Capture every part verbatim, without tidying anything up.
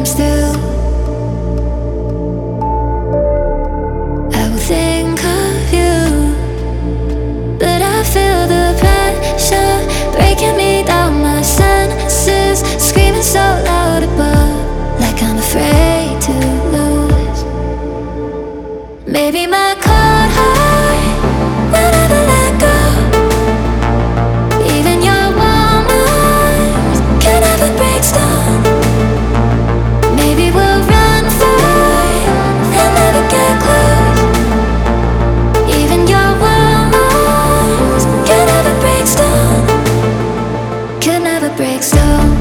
comes through, I will think of you. But I feel the pressure breaking me down, my senses screaming so loud above, like I'm afraid to lose. Maybe my cold heart will never let go. Even your warm arms can never break stone. Maybe we'll run far and never get close. Even your warm arms can never break stone. Can never break stone.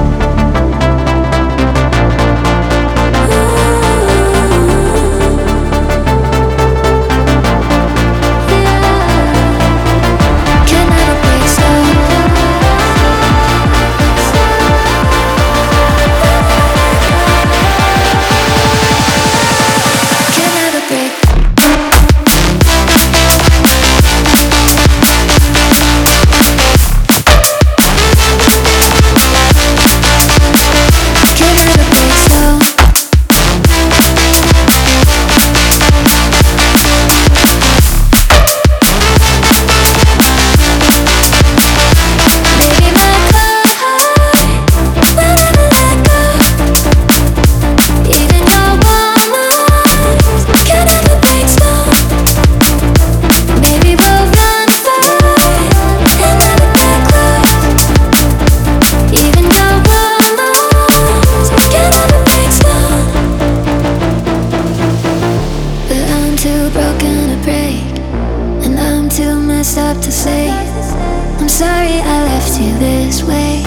Up to say I'm sorry I left you this way,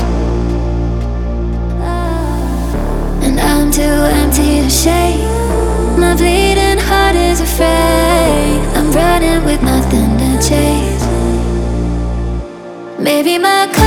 and I'm too empty to shake. My bleeding heart is afraid. I'm running with nothing to chase. Maybe my